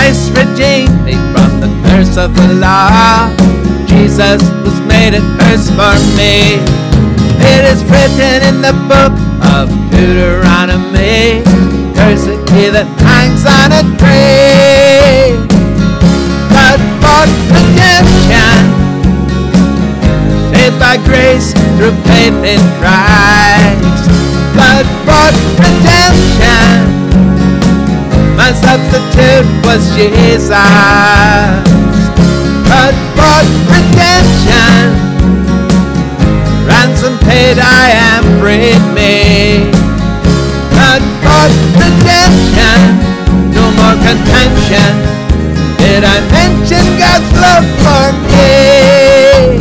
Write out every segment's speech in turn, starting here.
Christ redeemed me from the curse of the law. Jesus was made a curse for me. It is written in the book of Deuteronomy, cursed he that hangs on a tree. But for redemption, saved by grace through faith in Christ. But for redemption, my substitute was Jesus. But for redemption, ransom paid, I am freed me. But for redemption, no more contention, did I mention God's love for me.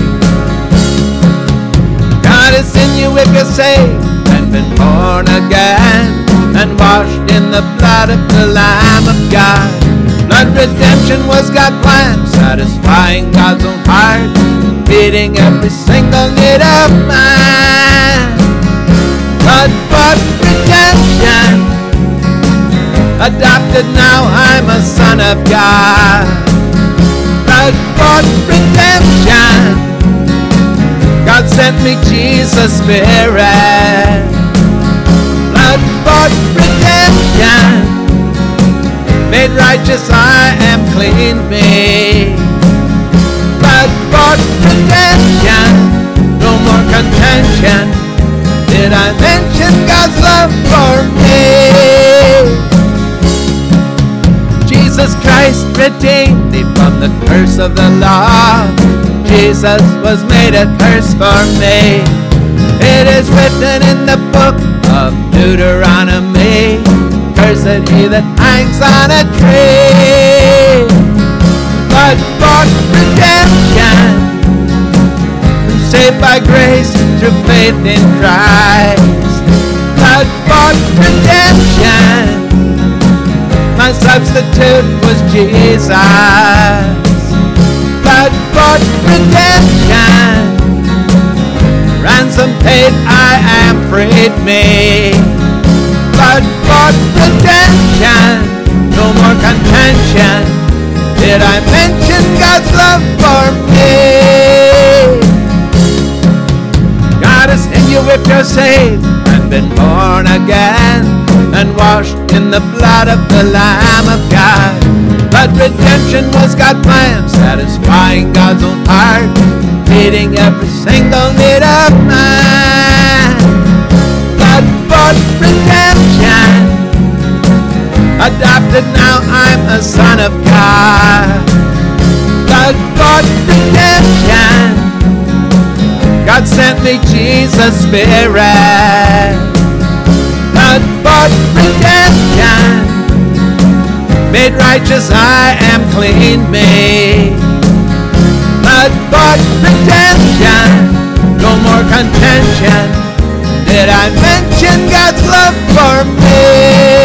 God is in you if you're saved and been born again, and washed in the blood of the Lamb of God. Blood redemption was God's plan, satisfying God's own heart, meeting every single need of mine. Blood bought redemption, adopted, now I'm a son of God. Blood bought redemption, God sent me Jesus' Spirit. Blood bought redemption, made righteous, I am clean me. Blood bought redemption, no more contention, did I mention God's love for me. Jesus Christ redeemed me from the curse of the law. Jesus was made a curse for me. It is written in the book of Deuteronomy, cursed he that hangs on a tree. But for redemption, saved by grace through faith in Christ. But for redemption, my substitute was Jesus. But for redemption, ransom paid, I am freed me. But for redemption, no more contention, did I mention God's love for me. God is in you if you're saved and been born again, and washed in the blood of the Lamb of God. But redemption was God's plan, satisfying God's own heart, meeting every single need of mine. Blood bought redemption, adopted, now I'm a son of God. Blood bought redemption, God sent me Jesus' Spirit. Blood bought redemption, made righteous, I am clean me. Blood bought redemption, no more contention, did I mention God's love for me.